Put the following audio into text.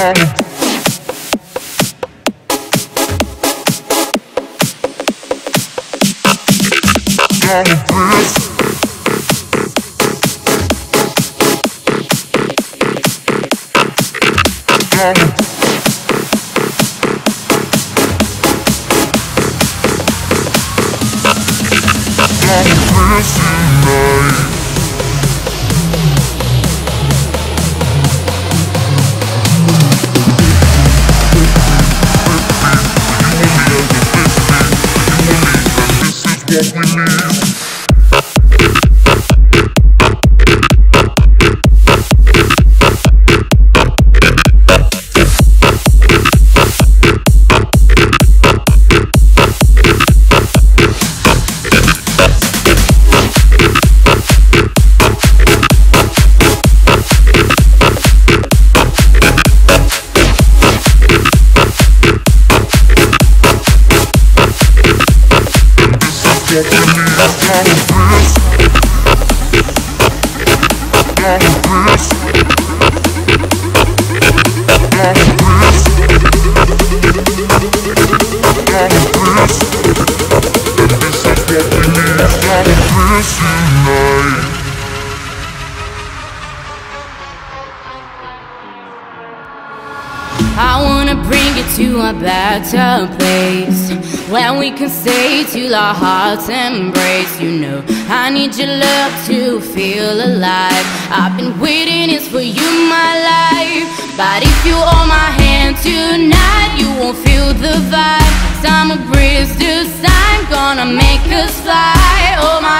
I wanna bring you to a better place where we can stay till our hearts embrace. You know, I need your love to feel alive. I've been waiting, it's for you, my life. But if you hold my hand tonight, you won't feel the vibe. Summer breeze this time, gonna make us fly. Oh my